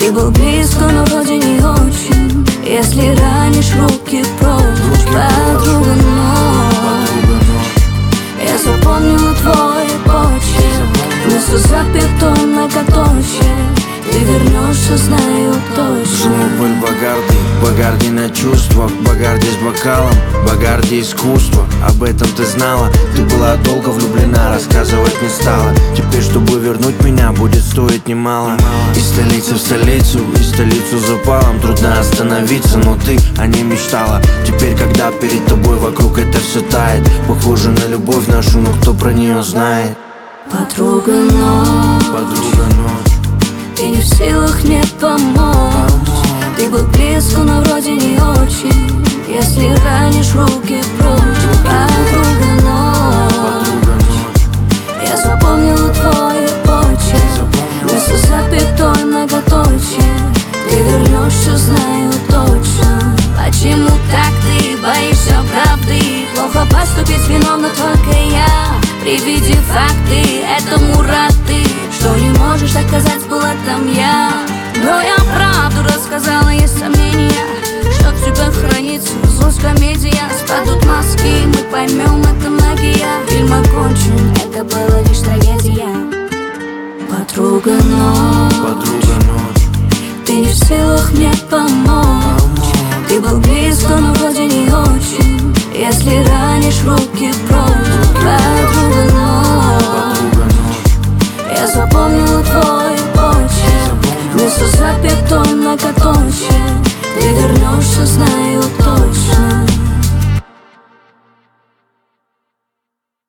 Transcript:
Ты был близко, но вроде не очень. Если ранишь, руки прочь, подруга ночь. Я запомнила твой почерк, вместо запятой многоточие. Ты вернешься, знаю точно. Был Багарди на чувствах, Багарди с бокалом, Багарди искусство. Об этом ты знала, ты была долго влюблена, рассказывать не стала. Теперь, чтобы вернуть меня, будет стоить немало. Из столицы в столицу, из столицу запалом. Трудно остановиться, но ты о ней мечтала. Теперь, когда перед тобой вокруг это все тает, похоже на любовь нашу, но кто про нее знает? Подруга ночь, подруга ночь. Ты не в силах мне помочь. Ты был близко, но вроде не очень. Если ранишь, руки прочь, подруга ночь. Я запомнила твой почерк, вместо запятой многоточие. Ты вернешься, знаю точно. Почему так ты боишься правды? Плохо поступить виновна только я. Приведи факты, этому рад ты, что не можешь отказать, была там я. Но я правду рассказала, есть сомнения, что тебя хранится злость, комедия. Спадут маски, мы поймем, это магия. Фильм окончен, это была лишь трагедия. Подруга ночь, подруга ночь. Ты не в силах мне помочь. Ты был близко,